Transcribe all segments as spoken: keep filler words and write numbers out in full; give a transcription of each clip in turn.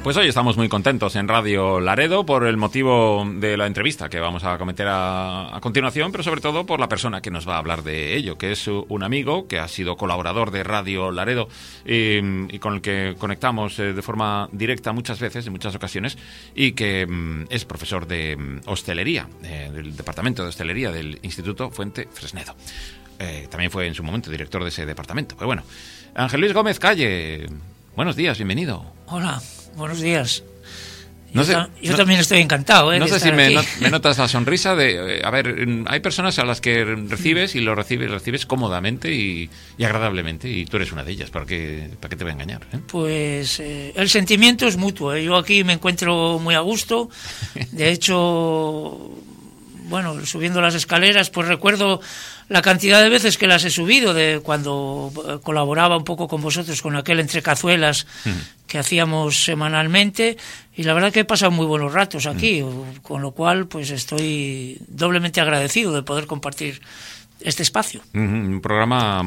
Pues hoy estamos muy contentos en Radio Laredo por el motivo de la entrevista que vamos a cometer a, a continuación, pero sobre todo por la persona que nos va a hablar de ello, que es un amigo que ha sido colaborador de Radio Laredo y, y con el que conectamos eh, de forma directa muchas veces, en muchas ocasiones, y que mm, es profesor de mm, hostelería, eh, del Departamento de Hostelería del Instituto Fuente Fresnedo. Eh, también fue en su momento director de ese departamento. Pero bueno, Ángel Luis Gómez Calle, buenos días, bienvenido. Hola. Buenos días. No yo sé, ta- yo no, también estoy encantado. ¿eh? No de sé si estar me, aquí. not, me notas la sonrisa de... Eh, a ver, hay personas a las que recibes y lo recibes, recibes cómodamente y, y agradablemente, y tú eres una de ellas. ¿Para qué, para qué te voy a engañar? ¿eh? Pues eh, el sentimiento es mutuo. ¿eh? Yo aquí me encuentro muy a gusto. De hecho, bueno, subiendo las escaleras, pues recuerdo la cantidad de veces que las he subido, de cuando eh, colaboraba un poco con vosotros con aquel Entre Cazuelas mm. que hacíamos semanalmente, y la verdad que he pasado muy buenos ratos aquí, mm. con lo cual pues estoy doblemente agradecido de poder compartir este espacio. Un programa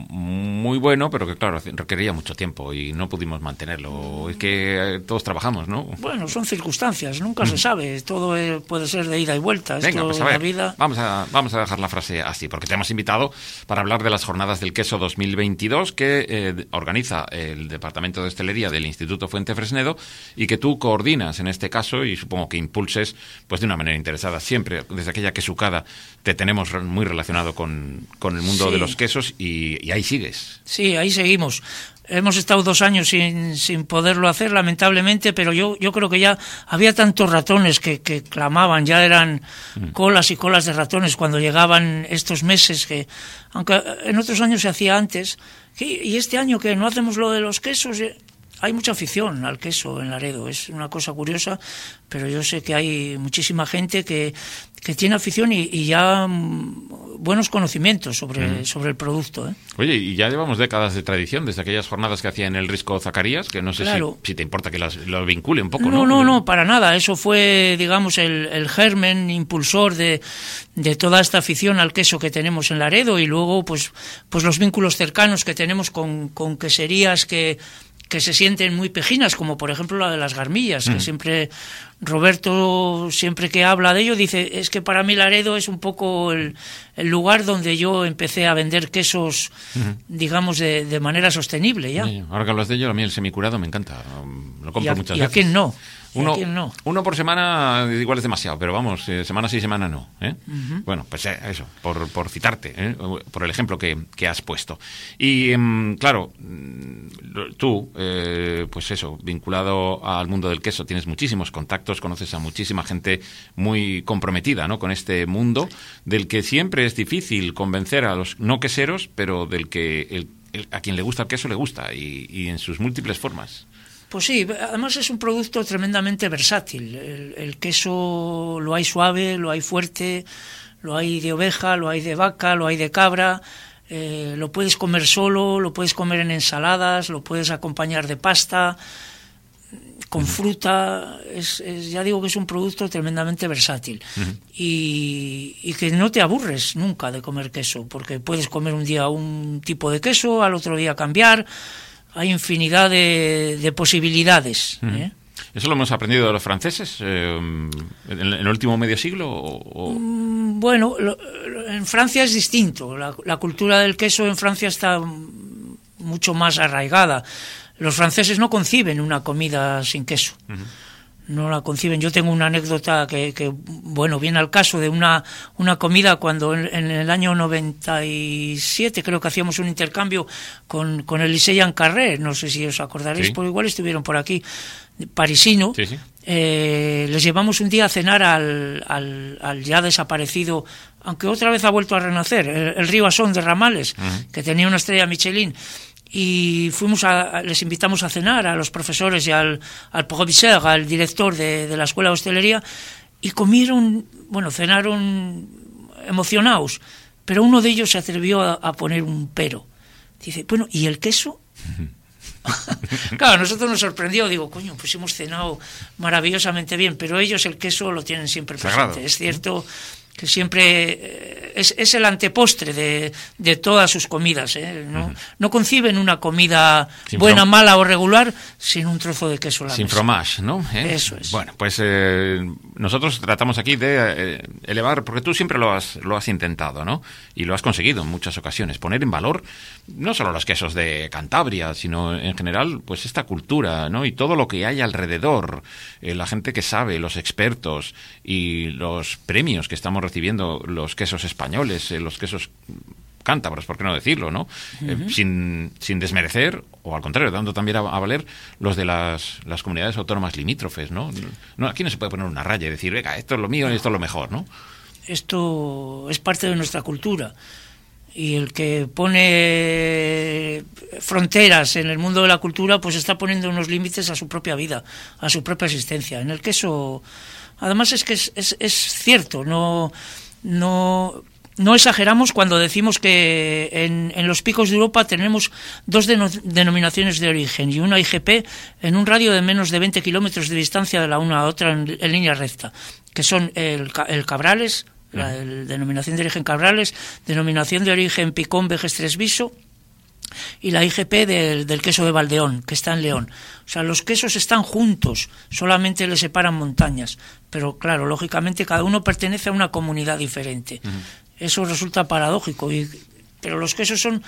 muy bueno, pero que claro, requería mucho tiempo y no pudimos mantenerlo. Es que todos trabajamos, ¿no? Bueno, son circunstancias, nunca se sabe. Todo puede ser de ida y vuelta. Venga, Esto, pues a ver, la vida... vamos a, vamos a dejar la frase así, porque te hemos invitado para hablar de las Jornadas del Queso dos mil veintidós que eh, organiza el Departamento de Hostelería del Instituto Fuente Fresnedo y que tú coordinas en este caso y supongo que impulses pues de una manera interesada. Siempre, desde aquella quesucada, te tenemos muy relacionado con, con el mundo sí. de los quesos y, y ahí sigues. Sí, ahí seguimos. Hemos estado dos años sin, sin poderlo hacer, lamentablemente, pero yo, yo creo que ya había tantos ratones que, que clamaban, ya eran mm. colas y colas de ratones cuando llegaban estos meses, que aunque en otros años se hacía antes, que, y este año que no hacemos lo de los quesos... Hay mucha afición al queso en Laredo, es una cosa curiosa, pero yo sé que hay muchísima gente que, que tiene afición y, y ya mm, buenos conocimientos sobre, mm. sobre el producto. ¿eh? Oye, y ya llevamos décadas de tradición, desde aquellas jornadas que hacía en el Risco Zacarías, que no sé claro. si, si te importa que las, lo vincule un poco, ¿no? No, no, no, para nada. Eso fue, digamos, el, el germen impulsor de, de toda esta afición al queso que tenemos en Laredo y luego, pues, pues los vínculos cercanos que tenemos con, con queserías que... que se sienten muy pejinas, como por ejemplo la de las Garmillas, mm. que siempre, Roberto, siempre que habla de ello, dice, es que para mí Laredo es un poco el, el lugar donde yo empecé a vender quesos, mm. digamos, de, de manera sostenible ya. Sí, ahora que hablas de ello, a mí el semicurado me encanta, lo compro y a, muchas y veces. ¿Y a quién no? Uno, no? uno por semana igual es demasiado, pero vamos, eh, semana sí, semana no. ¿eh? Uh-huh. Bueno, pues eh, eso, por, por citarte, ¿eh? por el ejemplo que, que has puesto. Y eh, claro, tú, eh, pues eso, vinculado al mundo del queso, tienes muchísimos contactos, conoces a muchísima gente muy comprometida, ¿no? Con este mundo del que siempre es difícil convencer a los no queseros, pero del que el, el, a quien le gusta el queso le gusta y, y en sus múltiples formas. Pues sí, además es un producto tremendamente versátil. El, el queso lo hay suave, lo hay fuerte, lo hay de oveja, lo hay de vaca, lo hay de cabra. Eh, lo puedes comer solo, lo puedes comer en ensaladas, lo puedes acompañar de pasta, con fruta. Es, es, ya digo que es un producto tremendamente versátil. Uh-huh. y, y que no te aburres nunca de comer queso, porque puedes comer un día un tipo de queso, al otro día cambiar. Hay infinidad de, de posibilidades. Uh-huh. ¿eh? ¿Eso lo hemos aprendido de los franceses eh, en, en el último medio siglo? O, o... Mm, bueno, lo, lo, en Francia es distinto. La, la cultura del queso en Francia está mucho más arraigada. Los franceses no conciben una comida sin queso. Uh-huh. No la conciben. Yo tengo una anécdota que, que bueno, viene al caso de una, una comida cuando en, en el año noventa y siete creo que hacíamos un intercambio con, con el Licey Ancarré, no sé si os acordaréis, sí. Porque igual estuvieron por aquí, parisino. Sí, sí. Eh, les llevamos un día a cenar al, al, al ya desaparecido, aunque otra vez ha vuelto a renacer, el, el Río Asón de Ramales, uh-huh. que tenía una estrella Michelin. Y fuimos a, les invitamos a cenar a los profesores y al, al profesor, al director de, de la escuela de hostelería, y comieron, bueno, cenaron emocionados, pero uno de ellos se atrevió a, a poner un pero. Dice, bueno, ¿y el queso? Claro, a nosotros nos sorprendió, digo, coño, pues hemos cenado maravillosamente bien, pero ellos el queso lo tienen siempre presente. Sagrado. Es cierto que siempre es, es el antepostre de, de todas sus comidas, ¿eh? No, uh-huh. no conciben una comida sin buena, from... mala o regular sin un trozo de queso. Sin mesa. Fromage, ¿no? ¿Eh? Eso es. Bueno, pues eh, nosotros tratamos aquí de eh, elevar, porque tú siempre lo has, lo has intentado, ¿no? Y lo has conseguido en muchas ocasiones, poner en valor no solo los quesos de Cantabria, sino en general, pues esta cultura, ¿no? Y todo lo que hay alrededor, eh, la gente que sabe, los expertos y los premios que estamos recibiendo, los quesos españoles, eh, los quesos cántabros, por qué no decirlo, ¿no? Uh-huh. Eh, sin, sin desmerecer, o al contrario, dando también a, a valer los de las, las comunidades autónomas limítrofes, ¿no? No, aquí no se puede poner una raya y decir, venga, esto es lo mío y esto es lo mejor, ¿no? Esto es parte de nuestra cultura. Y el que pone fronteras en el mundo de la cultura, pues está poniendo unos límites a su propia vida, a su propia existencia. En el queso, además es que es, es, es cierto, no, no, no exageramos cuando decimos que en, en los picos de Europa tenemos dos deno, denominaciones de origen y una I G P en un radio de menos de veinte kilómetros de distancia de la una a otra en, en línea recta, que son el, el Cabrales, la el, denominación de origen Cabrales, denominación de origen Picón Vejes Tresviso y la I G P del, del queso de Valdeón, que está en León. O sea, los quesos están juntos, solamente les separan montañas, pero claro, lógicamente cada uno pertenece a una comunidad diferente. Uh-huh. Eso resulta paradójico, y, pero los quesos son,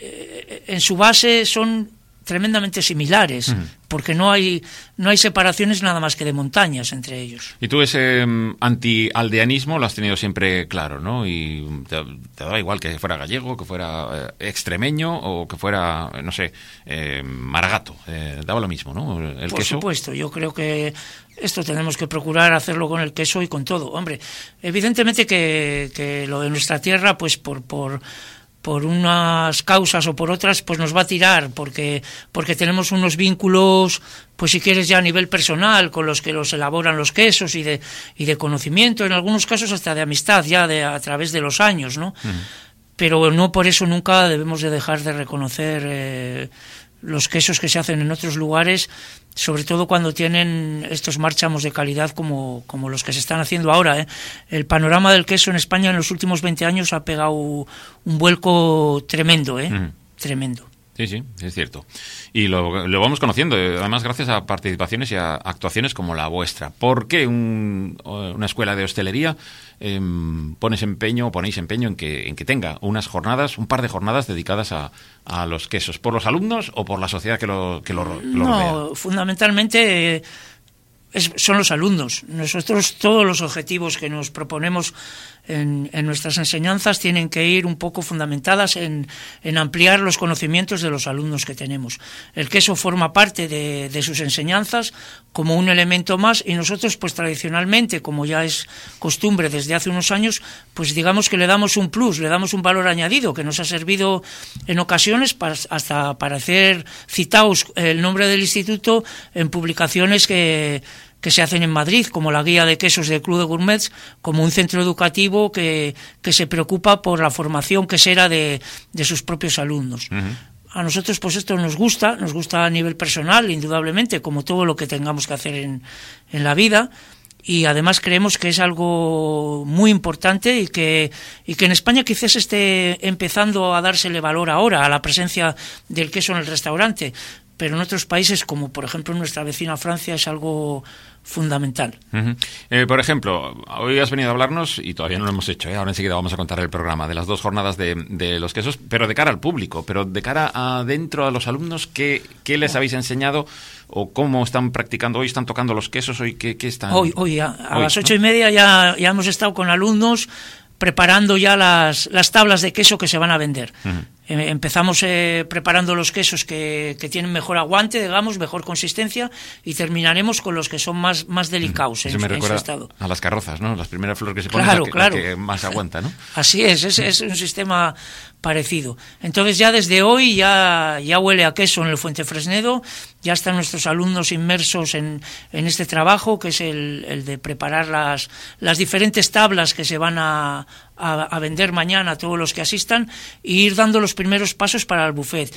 eh, en su base son tremendamente similares, uh-huh. porque no hay no hay separaciones nada más que de montañas entre ellos. Y tú ese um, anti-aldeanismo lo has tenido siempre claro, ¿no? Y te, te daba igual que fuera gallego, que fuera eh, extremeño o que fuera, no sé, eh, maragato. Eh, daba lo mismo, ¿no? El Por queso. supuesto, yo creo que esto tenemos que procurar hacerlo con el queso y con todo. Hombre, evidentemente que, que lo de nuestra tierra, pues por... por por unas causas o por otras, pues nos va a tirar, porque porque tenemos unos vínculos, pues si quieres ya a nivel personal, con los que los elaboran los quesos y de y de conocimiento, en algunos casos hasta de amistad, ya de a través de los años, ¿no? Uh-huh. Pero no por eso nunca debemos de dejar de reconocer eh, los quesos que se hacen en otros lugares, sobre todo cuando tienen estos márchamos de calidad como, como los que se están haciendo ahora, ¿eh? El panorama del queso en España en los últimos veinte años ha pegado un vuelco tremendo, ¿eh? Mm. Tremendo. Sí, sí, es cierto. Y lo, lo vamos conociendo, además gracias a participaciones y a actuaciones como la vuestra. ¿Por qué un, una escuela de hostelería eh, pones empeño, ponéis empeño en que, en que tenga unas jornadas, un par de jornadas dedicadas a, a los quesos? ¿Por los alumnos o por la sociedad que lo, que lo, que lo no, rodea? No, fundamentalmente... Eh, Es, son los alumnos. Nosotros todos los objetivos que nos proponemos en, en nuestras enseñanzas tienen que ir un poco fundamentadas en, en ampliar los conocimientos de los alumnos que tenemos. El queso forma parte de, de sus enseñanzas como un elemento más, y nosotros pues tradicionalmente, como ya es costumbre desde hace unos años, pues digamos que le damos un plus, le damos un valor añadido que nos ha servido en ocasiones para, hasta para hacer citaos el nombre del instituto en publicaciones que que se hacen en Madrid, como la guía de quesos del Club de Gourmets, como un centro educativo que, que se preocupa por la formación quesera de, de sus propios alumnos. Uh-huh. A nosotros pues esto nos gusta, nos gusta a nivel personal, indudablemente, como todo lo que tengamos que hacer en, en la vida, y además creemos que es algo muy importante y que, y que en España quizás esté empezando a dársele valor ahora a la presencia del queso en el restaurante, pero en otros países, como por ejemplo en nuestra vecina Francia, es algo fundamental. Uh-huh. Eh, por ejemplo, hoy has venido a hablarnos, y todavía no lo hemos hecho, ¿eh? Ahora enseguida vamos a contar el programa, de las dos jornadas de, de los quesos, pero de cara al público, pero de cara adentro a los alumnos, ¿qué, qué les habéis enseñado o cómo están practicando? ¿Hoy están tocando los quesos? ¿Hoy qué, qué están? Hoy, hoy a, a hoy, las ocho ¿no? y media ya, ya hemos estado con alumnos preparando ya las, las tablas de queso que se van a vender. Uh-huh. Eh, empezamos eh, preparando los quesos que, que tienen mejor aguante, digamos, mejor consistencia, y terminaremos con los que son más, más delicados uh-huh. en, me en su estado. A las carrozas, ¿no? Las primeras flores que se ponen, claro, la que, claro. la que más aguanta, ¿no? Así es, es, es un sistema parecido. Entonces ya desde hoy ya, ya huele a queso en el Fuentefresnedo, ya están nuestros alumnos inmersos en, en este trabajo, que es el, el de preparar las, las diferentes tablas que se van a, a, a vender mañana a todos los que asistan, e ir dando los primeros pasos para el buffet.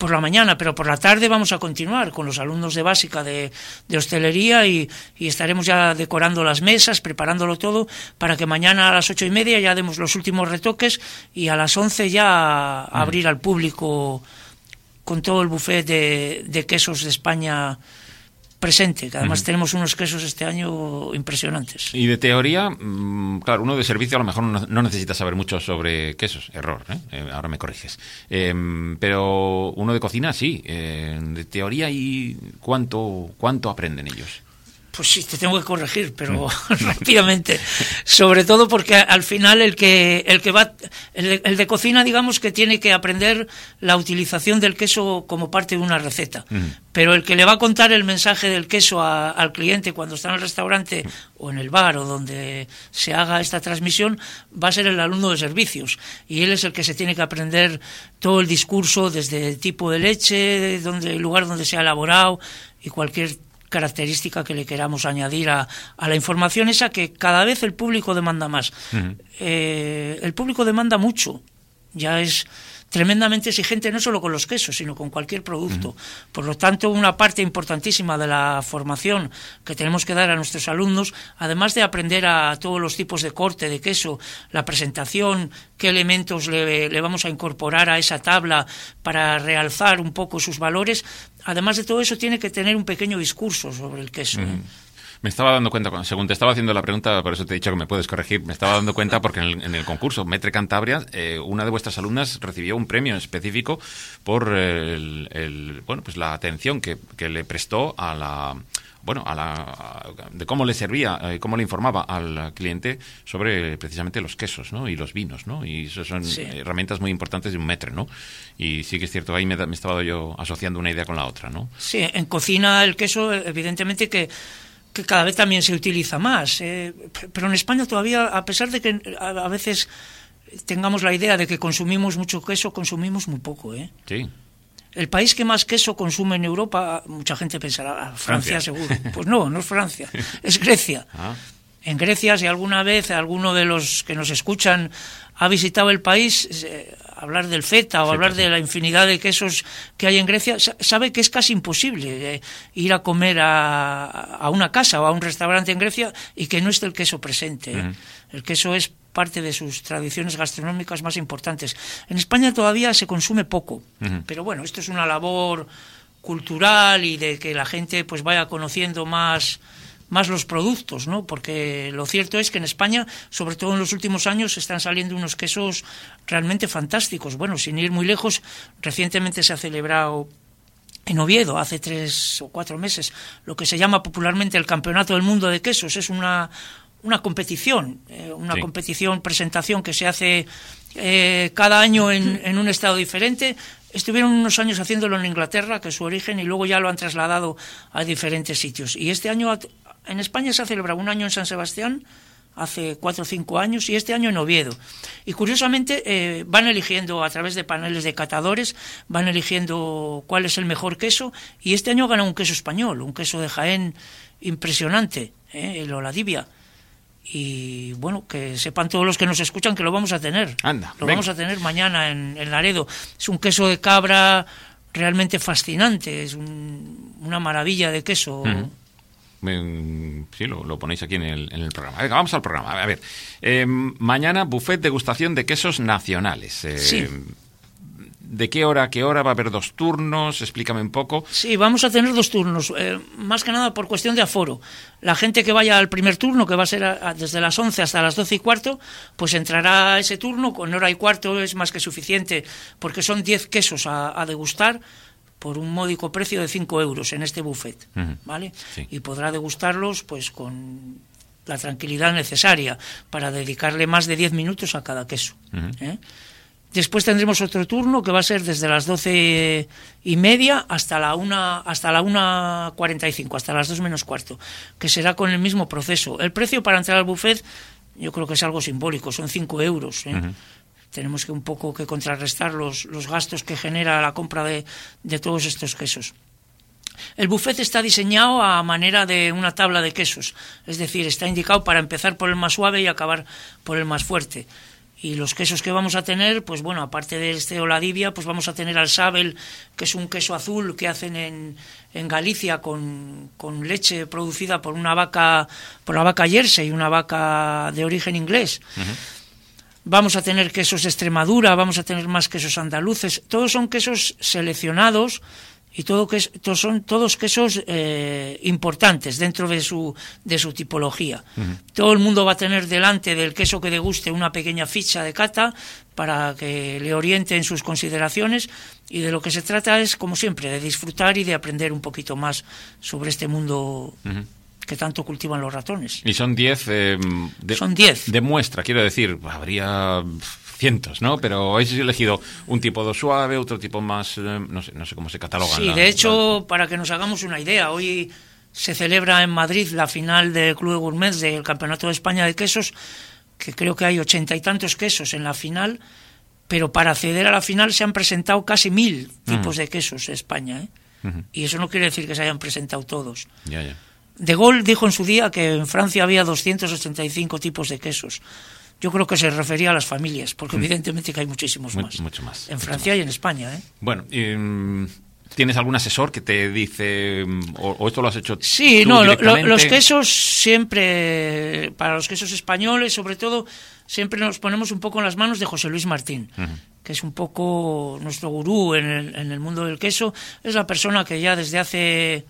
por la mañana, pero por la tarde vamos a continuar con los alumnos de básica de, de hostelería y, y estaremos ya decorando las mesas, preparándolo todo para que mañana a las ocho y media ya demos los últimos retoques y a las once ya mm. abrir al público con todo el buffet de, de quesos de España presente, que además uh-huh. tenemos unos quesos este año impresionantes. Y de teoría, mmm, claro, uno de servicio a lo mejor no, no necesita saber mucho sobre quesos, error, ¿eh? Eh, ahora me corriges. Eh, pero uno de cocina sí, eh, de teoría, ¿y cuánto, cuánto aprenden ellos? Pues sí, te tengo que corregir, pero rápidamente. Sobre todo porque al final el que el que va el, el de cocina, digamos que tiene que aprender la utilización del queso como parte de una receta. Mm. Pero el que le va a contar el mensaje del queso a, al cliente cuando está en el restaurante o en el bar o donde se haga esta transmisión va a ser el alumno de servicios. Y él es el que se tiene que aprender todo el discurso, desde el tipo de leche, donde, el lugar donde se ha elaborado y cualquier característica que le queramos añadir a, a la información esa que cada vez el público demanda más. Uh-huh. Eh, el público demanda mucho, ya es tremendamente exigente no solo con los quesos, sino con cualquier producto. Uh-huh. Por lo tanto, una parte importantísima de la formación que tenemos que dar a nuestros alumnos, además de aprender a todos los tipos de corte de queso, la presentación, qué elementos le, le vamos a incorporar a esa tabla para realzar un poco sus valores, además de todo eso tiene que tener un pequeño discurso sobre el queso. Uh-huh. Me estaba dando cuenta, según te estaba haciendo la pregunta, por eso te he dicho que me puedes corregir, me estaba dando cuenta porque en el, en el concurso Metre Cantabria, eh, una de vuestras alumnas recibió un premio específico por el, el, bueno, pues la atención que, que le prestó a la... bueno, a la, a, de cómo le servía, eh, cómo le informaba al cliente sobre precisamente los quesos, ¿no? Y los vinos, ¿no? Y eso son sí. herramientas muy importantes de un metre, ¿no? Y sí que es cierto, ahí me, me estaba yo asociando una idea con la otra, ¿no? Sí, en cocina el queso, evidentemente que que cada vez también se utiliza más, eh, pero en España todavía, a pesar de que a, a veces tengamos la idea de que consumimos mucho queso, consumimos muy poco, ¿eh? Sí. El país que más queso consume en Europa, mucha gente pensará, Francia, Francia. seguro. Pues no, no es Francia, es Grecia. Ah. En Grecia, si alguna vez alguno de los que nos escuchan ha visitado el país, eh, hablar del feta o sí, hablar sí. de la infinidad de quesos que hay en Grecia, sabe que es casi imposible eh, ir a comer a, a una casa o a un restaurante en Grecia y que no esté el queso presente. ¿eh? Uh-huh. El queso es parte de sus tradiciones gastronómicas más importantes. En España todavía se consume poco, uh-huh. pero bueno, esto es una labor cultural y de que la gente pues vaya conociendo más... más los productos, ¿no? Porque lo cierto es que en España, sobre todo en los últimos años, están saliendo unos quesos realmente fantásticos. Bueno, sin ir muy lejos, recientemente se ha celebrado en Oviedo, hace tres o cuatro meses, lo que se llama popularmente el Campeonato del Mundo de Quesos. Es una, una competición, eh, una sí. competición, presentación que se hace eh, cada año en, en un estado diferente. Estuvieron unos años haciéndolo en Inglaterra, que es su origen, y luego ya lo han trasladado a diferentes sitios. Y este año en España se ha celebrado un año en San Sebastián, hace cuatro o cinco años, y este año en Oviedo. Y curiosamente eh, van eligiendo a través de paneles de catadores, van eligiendo cuál es el mejor queso, y este año gana un queso español, un queso de Jaén impresionante, ¿eh? el Oladibia. Y bueno, que sepan todos los que nos escuchan que lo vamos a tener. Anda, lo venga. vamos a tener mañana en, en Laredo. Es un queso de cabra realmente fascinante, es un, una maravilla de queso. Uh-huh. Sí, lo, lo ponéis aquí en el, en el programa. Venga, vamos al programa. A ver, eh, mañana buffet degustación de quesos nacionales. Eh, sí. ¿De qué hora a qué hora? ¿Va a haber dos turnos? Explícame un poco. Sí, vamos a tener dos turnos, eh, más que nada por cuestión de aforo. La gente que vaya al primer turno, que va a ser a, a, desde las once hasta las doce y cuarto, pues entrará a ese turno, con hora y cuarto es más que suficiente, porque son diez quesos a, a degustar, por un módico precio de cinco euros en este buffet, uh-huh. ¿vale? Sí. Y podrá degustarlos pues con la tranquilidad necesaria para dedicarle más de diez minutos a cada queso. Uh-huh. ¿eh? Después tendremos otro turno que va a ser desde las doce y media hasta la una, hasta la una cuarenta y cinco, hasta las dos menos cuarto, que será con el mismo proceso. El precio para entrar al buffet yo creo que es algo simbólico, son cinco euros, ¿eh? Uh-huh. Tenemos que un poco que contrarrestar los, los gastos que genera la compra de, de todos estos quesos. El buffet está diseñado a manera de una tabla de quesos, es decir, está indicado para empezar por el más suave y acabar por el más fuerte. Y los quesos que vamos a tener, pues bueno, aparte de este Oladibia, pues vamos a tener al Sabel, que es un queso azul que hacen en, en Galicia con, con leche producida por una vaca, por la vaca Jersey, una vaca de origen inglés. Uh-huh. Vamos a tener quesos de Extremadura, vamos a tener más quesos andaluces. Todos son quesos seleccionados y todo que todos son todos quesos eh, importantes dentro de su de su tipología. Uh-huh. Todo el mundo va a tener delante del queso que deguste una pequeña ficha de cata para que le oriente en sus consideraciones, y de lo que se trata es, como siempre, de disfrutar y de aprender un poquito más sobre este mundo uh-huh. que tanto cultivan los ratones. Y son diez eh, de, son diez de muestra, quiero decir, habría cientos, ¿no? Pero habéis elegido un tipo de suave, otro tipo más, eh, no sé, no sé cómo se catalogan. Sí, la, de hecho, la... para que nos hagamos una idea, hoy se celebra en Madrid la final del Club de Gourmet del Campeonato de España de Quesos, que creo que hay ochenta y tantos quesos en la final, pero para acceder a la final se han presentado casi mil tipos uh-huh. de quesos en España, ¿eh? Uh-huh. Y eso no quiere decir que se hayan presentado todos. Ya, ya. De Gaulle dijo en su día que en Francia había doscientos ochenta y cinco tipos de quesos. Yo creo que se refería a las familias, porque evidentemente que hay muchísimos más. Mucho más. En Francia más. y en España, ¿eh? Bueno, eh, ¿tienes algún asesor que te dice, o, o esto lo has hecho sí, tú no, directamente? Lo, los quesos siempre, para los quesos españoles, sobre todo, siempre nos ponemos un poco en las manos de José Luis Martín, uh-huh. que es un poco nuestro gurú en el, en el mundo del queso. Es la persona que ya desde hace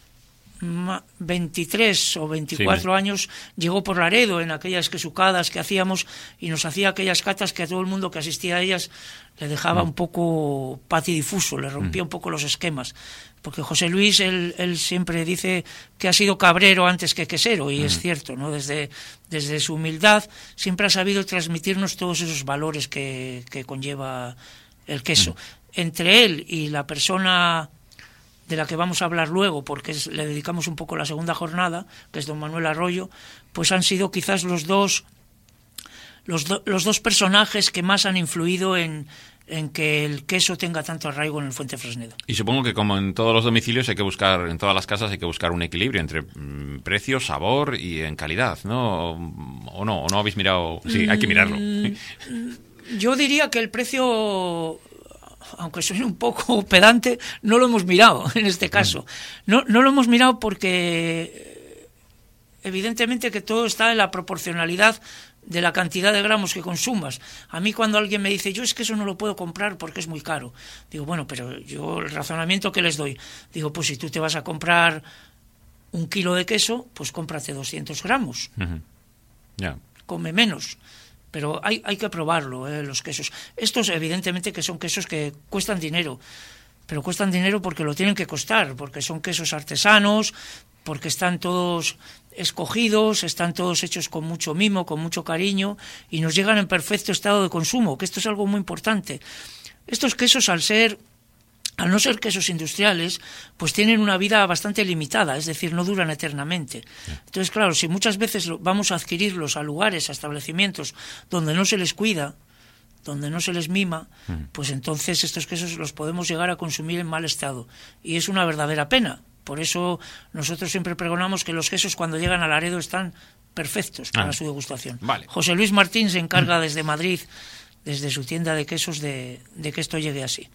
veintitrés o veinticuatro sí, años llegó por Laredo en aquellas quesucadas que hacíamos y nos hacía aquellas catas que a todo el mundo que asistía a ellas le dejaba mm. un poco patidifuso, le rompía mm. un poco los esquemas, porque José Luis él, él siempre dice que ha sido cabrero antes que quesero, y mm. es cierto, ¿no? Desde, desde su humildad siempre ha sabido transmitirnos todos esos valores que, que conlleva el queso. Mm. Entre él y la persona de la que vamos a hablar luego, porque es, le dedicamos un poco la segunda jornada, que es don Manuel Arroyo, pues han sido quizás los dos los, do, los dos personajes que más han influido en, en que el queso tenga tanto arraigo en el Fuentefresnedo. Y supongo que, como en todos los domicilios, hay que buscar, en todas las casas hay que buscar un equilibrio entre mmm, precio, sabor y en calidad, ¿no? ¿O no? ¿O no habéis mirado? Sí, hay que mirarlo. Mm, yo diría que el precio, aunque suene un poco pedante, no lo hemos mirado en este caso. No, no lo hemos mirado porque evidentemente que todo está en la proporcionalidad de la cantidad de gramos que consumas. A mí cuando alguien me dice, yo es que eso no lo puedo comprar porque es muy caro, digo, bueno, pero yo el razonamiento que les doy, digo, pues si tú te vas a comprar un kilo de queso, pues cómprate doscientos gramos. Uh-huh. Yeah. Come menos. Pero hay, hay que probarlo, ¿eh? Los quesos. Estos, evidentemente, que son quesos que cuestan dinero, pero cuestan dinero porque lo tienen que costar, porque son quesos artesanos, porque están todos escogidos, están todos hechos con mucho mimo, con mucho cariño, y nos llegan en perfecto estado de consumo, que esto es algo muy importante. Estos quesos, al ser... Al no ser quesos industriales, pues tienen una vida bastante limitada, es decir, no duran eternamente. Entonces, claro, si muchas veces vamos a adquirirlos a lugares, a establecimientos donde no se les cuida, donde no se les mima, pues entonces estos quesos los podemos llegar a consumir en mal estado. Y es una verdadera pena. Por eso nosotros siempre pregonamos que los quesos, cuando llegan a Laredo, están perfectos para ah, su degustación. Vale. José Luis Martín se encarga desde Madrid, desde su tienda de quesos, de, de que esto llegue así.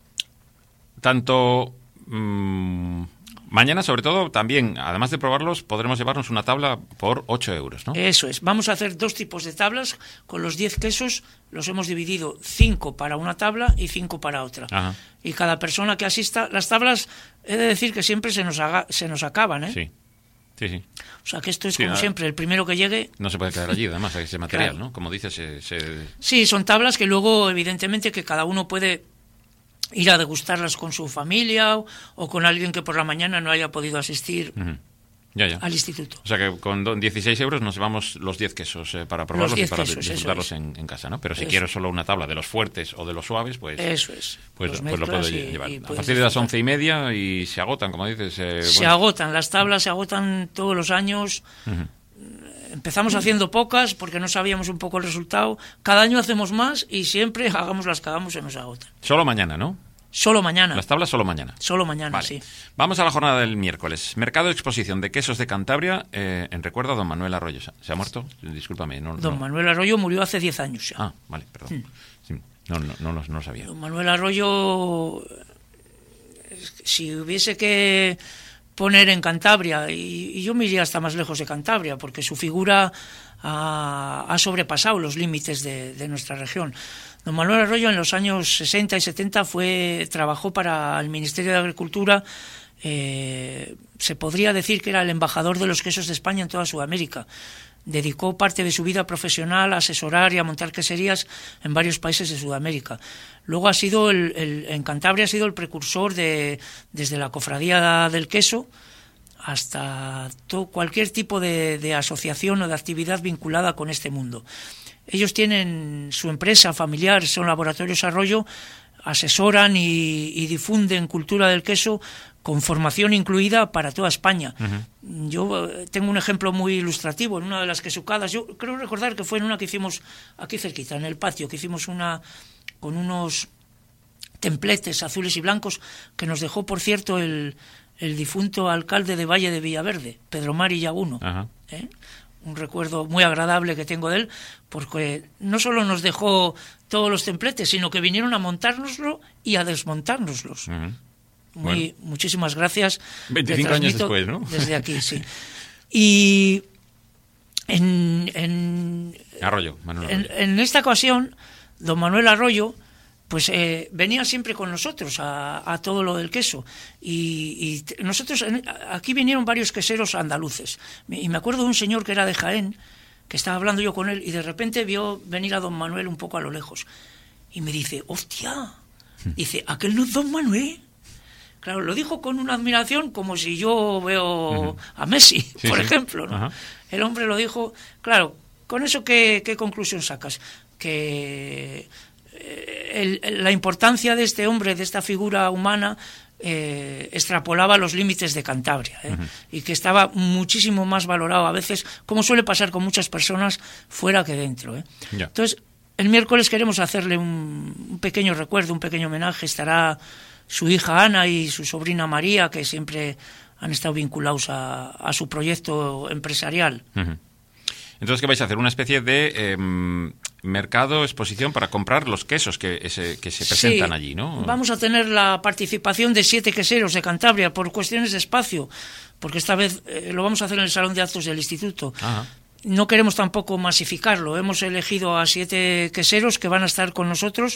Tanto mmm, mañana, sobre todo, también, además de probarlos, podremos llevarnos una tabla por ocho euros, ¿no? Eso es. Vamos a hacer dos tipos de tablas. Con los diez quesos los hemos dividido cinco para una tabla y cinco para otra. Ajá. Y cada persona que asista... Las tablas, he de decir que siempre se nos, haga, se nos acaban, ¿eh? Sí. Sí, sí. O sea, que esto es sí, como nada. siempre, el primero que llegue... No se puede quedar allí, además, ese material, claro. ¿no? Como dices, se, se... Sí, son tablas que luego, evidentemente, que cada uno puede ir a degustarlas con su familia o, o con alguien que por la mañana no haya podido asistir uh-huh. ya, ya. al instituto. O sea que con dieciséis euros nos llevamos los diez quesos eh, para probarlos y para quesos, disfrutarlos en, en casa, ¿no? Pero si eso. quiero solo una tabla de los fuertes o de los suaves, pues eso es. Pues, pues lo puedo y, llevar. Y a partir de las once y media y se agotan, como dices. Eh, se bueno. agotan, las tablas se agotan todos los años. Uh-huh. Empezamos haciendo pocas porque no sabíamos un poco el resultado. Cada año hacemos más y siempre hagamos las que hagamos se nos agotan. Solo mañana, ¿no? Solo mañana. Las tablas solo mañana. Solo mañana, vale. sí. Vamos a la jornada del miércoles. Mercado de exposición de quesos de Cantabria, eh, en recuerdo a don Manuel Arroyo. ¿Se ha muerto? Discúlpame. No, Don no. Manuel Arroyo murió hace diez años ya. Ah, vale, perdón. Mm. Sí, no, no, no, no, no lo sabía. Don Manuel Arroyo, si hubiese que poner en Cantabria, y, y yo me iría hasta más lejos de Cantabria, porque su figura ha, ha sobrepasado los límites de, de nuestra región. Don Manuel Arroyo en los años sesenta y setenta fue, trabajó para el Ministerio de Agricultura, eh, se podría decir que era el embajador de los quesos de España en toda Sudamérica. Dedicó parte de su vida profesional a asesorar y a montar queserías en varios países de Sudamérica. Luego ha sido el, el, en Cantabria ha sido el precursor de, desde la cofradía del queso hasta todo, cualquier tipo de, de asociación o de actividad vinculada con este mundo. Ellos tienen su empresa familiar, son Laboratorios Arroyo, asesoran y, y difunden cultura del queso con formación incluida para toda España. Uh-huh. Yo tengo un ejemplo muy ilustrativo en una de las quesucadas. Yo creo recordar que fue en una que hicimos aquí cerquita, en el patio, que hicimos una con unos templetes azules y blancos que nos dejó, por cierto, el, el difunto alcalde de Valle de Villaverde, Pedro Mari Yaguno. Uh-huh. ¿Eh? Un recuerdo muy agradable que tengo de él, porque no solo nos dejó todos los templetes, sino que vinieron a montárnoslo y a desmontárnoslos. Uh-huh. Muy, bueno. Muchísimas gracias. veinticinco años después, ¿no? Desde aquí, sí. Y en, en, Arroyo, Manuel Arroyo. En, en esta ocasión, don Manuel Arroyo, pues eh, venía siempre con nosotros a, a todo lo del queso. Y, y nosotros, aquí vinieron varios queseros andaluces. Y me acuerdo de un señor que era de Jaén, que estaba hablando yo con él, y de repente vio venir a don Manuel un poco a lo lejos. Y me dice, hostia, dice, ¿aquel no es don Manuel? Claro, lo dijo con una admiración como si yo veo uh-huh. a Messi, sí, por sí. ejemplo, ¿no? Uh-huh. El hombre lo dijo, claro, ¿con eso qué, qué conclusión sacas? Que el, el, la importancia de este hombre, de esta figura humana, eh, extrapolaba los límites de Cantabria, ¿eh? Uh-huh. Y que estaba muchísimo más valorado a veces, como suele pasar con muchas personas, fuera que dentro, ¿eh? Yeah. Entonces, el miércoles queremos hacerle un, un pequeño recuerdo, un pequeño homenaje. Estará su hija Ana y su sobrina María, que siempre han estado vinculados a, a su proyecto empresarial. Uh-huh. Entonces, ¿qué vais a hacer? ¿Una especie de eh, mercado, exposición para comprar los quesos que, ese, que se presentan sí, allí, ¿no? Vamos a tener la participación de siete queseros de Cantabria por cuestiones de espacio, porque esta vez eh, lo vamos a hacer en el Salón de Actos del Instituto. Ajá. No queremos tampoco masificarlo. Hemos elegido a siete queseros que van a estar con nosotros.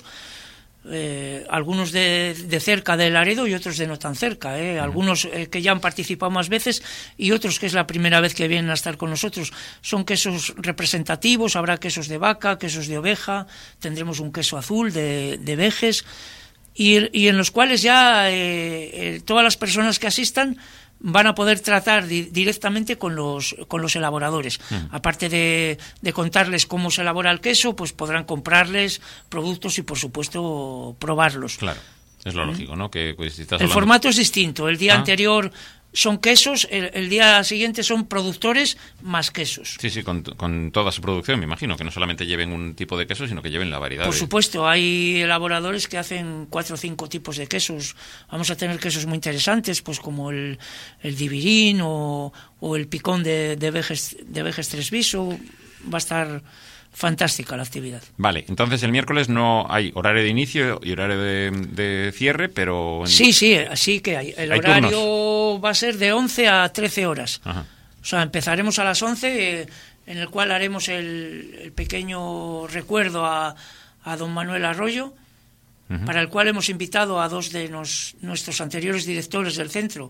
Eh, algunos de, de cerca de Laredo y otros de no tan cerca, ¿eh? Uh-huh. Algunos eh, que ya han participado más veces y otros que es la primera vez que vienen a estar con nosotros. Son quesos representativos, habrá quesos de vaca, quesos de oveja, tendremos un queso azul de, de Vejes y, y en los cuales ya eh, eh, todas las personas que asistan van a poder tratar di- directamente con los con los elaboradores. Uh-huh. Aparte de, de contarles cómo se elabora el queso, pues podrán comprarles productos y, por supuesto, probarlos. Claro, es lo lógico, ¿no? Que pues, si estás el hablando... formato es distinto. El día ¿Ah? anterior son quesos, el, el día siguiente son productores más quesos. Sí, sí, con, con toda su producción, me imagino, que no solamente lleven un tipo de queso, sino que lleven la variedad. Por de... supuesto, hay elaboradores que hacen cuatro o cinco tipos de quesos. Vamos a tener quesos muy interesantes, pues como el, el divirín o, o el picón de, de Vejes, de Vejes Tresviso. Va a estar fantástica la actividad. Vale, entonces el miércoles no hay horario de inicio y horario de, de cierre, pero... En... Sí, sí, sí que hay. El ¿Hay horario turnos? Va a ser de once a trece horas. Ajá. O sea, empezaremos a las once, eh, en el cual haremos el, el pequeño recuerdo a, a don Manuel Arroyo, uh-huh. para el cual hemos invitado a dos de nos, nuestros anteriores directores del centro,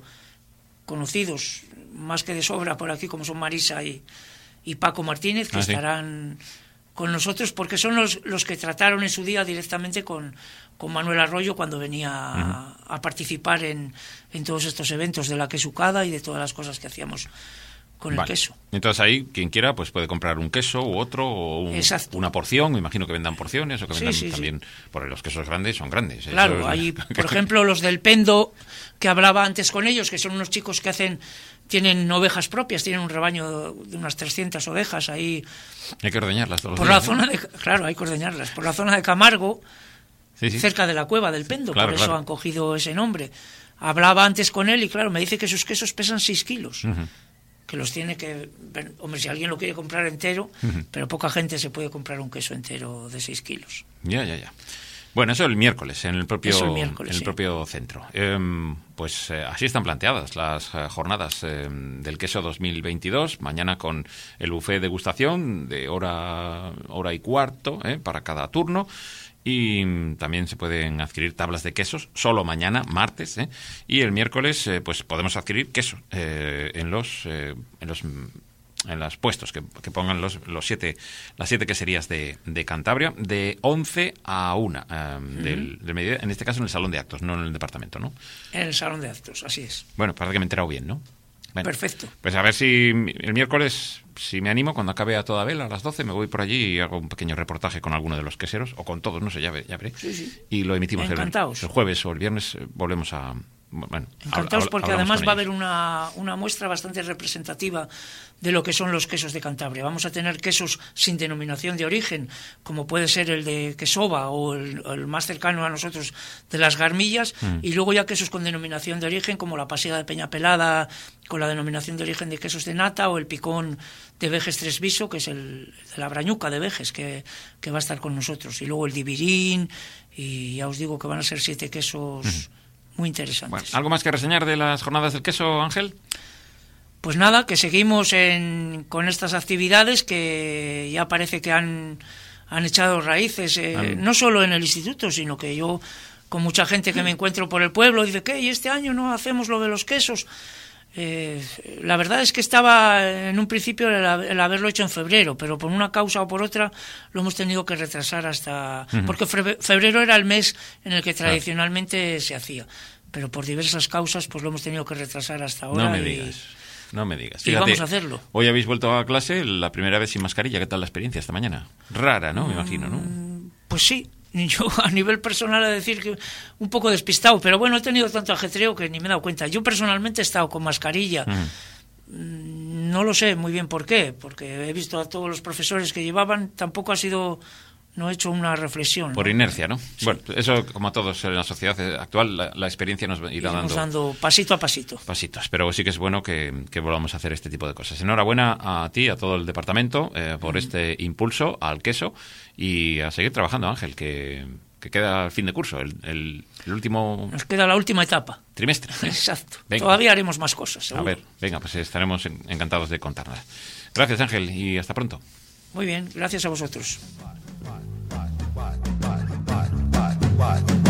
conocidos más que de sobra por aquí, como son Marisa y, y Paco Martínez, que ah, estarán... ¿sí? Con nosotros, porque son los, los que trataron en su día directamente con, con Manuel Arroyo cuando venía uh-huh. a, a participar en, en todos estos eventos de la quesucada y de todas las cosas que hacíamos con vale. el queso. Entonces ahí, quien quiera, pues puede comprar un queso u otro, o un, una porción, me imagino que vendan porciones, o que vendan sí, sí, también, sí. porque los quesos grandes son grandes. Claro, Eso hay, es... por ejemplo, los del Pendo, que hablaba antes con ellos, que son unos chicos que hacen... Tienen ovejas propias, tienen un rebaño de unas trescientas ovejas ahí. Hay que ordeñarlas todos por los la días. Zona de, claro, hay que ordeñarlas. Por la zona de Camargo sí, sí. cerca de la cueva del Pendo, Claro, por eso claro. han cogido ese nombre. Hablaba antes con él y claro, me dice que sus quesos pesan seis kilos. Uh-huh. Que los tiene que... Hombre, si alguien lo quiere comprar entero, uh-huh. pero poca gente se puede comprar un queso entero de seis kilos. Ya, ya, ya. Bueno, eso el miércoles, en el propio, el miércoles, en el sí. propio centro. Eh, pues eh, así están planteadas las eh, jornadas eh, del queso dos mil veintidós. Mañana con el buffet degustación de hora, hora y cuarto eh, para cada turno. Y también se pueden adquirir tablas de quesos, solo mañana, martes, ¿eh? Y el miércoles eh, pues podemos adquirir queso eh, en los eh, en los en los puestos que, que pongan los, los siete las siete queserías de, de Cantabria de once a una eh, uh-huh. del, del mediodía, en este caso en el salón de actos, no en el departamento, ¿no? En el salón de actos, así es. Bueno, parece que me he enterado bien, ¿no? Bueno, perfecto. Pues a ver si el miércoles, si me animo, cuando acabe a toda vela, a las doce, me voy por allí y hago un pequeño reportaje con alguno de los queseros, o con todos, no sé, ya, ve, ya veré. Sí, sí. Y lo emitimos el, el jueves o el viernes, eh, volvemos a... Bueno, encantados habl- porque hablamos además va a ellos. haber una, una muestra bastante representativa de lo que son los quesos de Cantabria. Vamos a tener quesos sin denominación de origen, como puede ser el de Quesova o el, el más cercano a nosotros de las Garmillas, mm. y luego ya quesos con denominación de origen, como la pasiega de Peñapelada, con la denominación de origen de quesos de nata, o el picón de Vejes Tresviso, que es el de la Brañuca de Vejes, que, que va a estar con nosotros. Y luego el Divirín, y ya os digo que van a ser siete quesos... Mm. Muy interesantes. Bueno, ¿algo más que reseñar de las jornadas del queso, Ángel? Pues nada, que seguimos en, con estas actividades que ya parece que han, han echado raíces, eh, ah. no solo en el instituto, sino que yo, con mucha gente que me encuentro por el pueblo, dice, ¿qué? ¿Y este año no hacemos lo de los quesos? Eh, la verdad es que estaba en un principio el, el haberlo hecho en febrero, pero por una causa o por otra lo hemos tenido que retrasar hasta... Uh-huh. Porque febrero era el mes en el que tradicionalmente claro. se hacía, pero por diversas causas pues lo hemos tenido que retrasar hasta ahora. No me y, digas, no me digas. Y Fíjate, vamos a hacerlo. Hoy habéis vuelto a clase la primera vez sin mascarilla. ¿Qué tal la experiencia esta mañana? Rara, ¿no? Me imagino, ¿no? Pues sí. Yo a nivel personal he de decir que un poco despistado, pero bueno, he tenido tanto ajetreo que ni me he dado cuenta. Yo personalmente he estado con mascarilla, mm. no lo sé muy bien por qué, porque he visto a todos los profesores que llevaban, tampoco ha sido, no he hecho una reflexión. Por ¿no? inercia, ¿no? Sí. Bueno, eso como a todos en la sociedad actual, la, la experiencia nos irá dando, dando pasito a pasito. Pasitos, pero sí que es bueno que, que volvamos a hacer este tipo de cosas. Enhorabuena a ti, a todo el departamento, eh, por mm. este impulso al queso y a seguir trabajando, Ángel, que, que queda el fin de curso, el, el, el último... Nos queda la última etapa. Trimestre. ¿eh? Exacto. Venga. Todavía haremos más cosas, seguro. A ver, venga, pues estaremos encantados de contarlas. Gracias, Ángel, y hasta pronto. Muy bien, gracias a vosotros. What?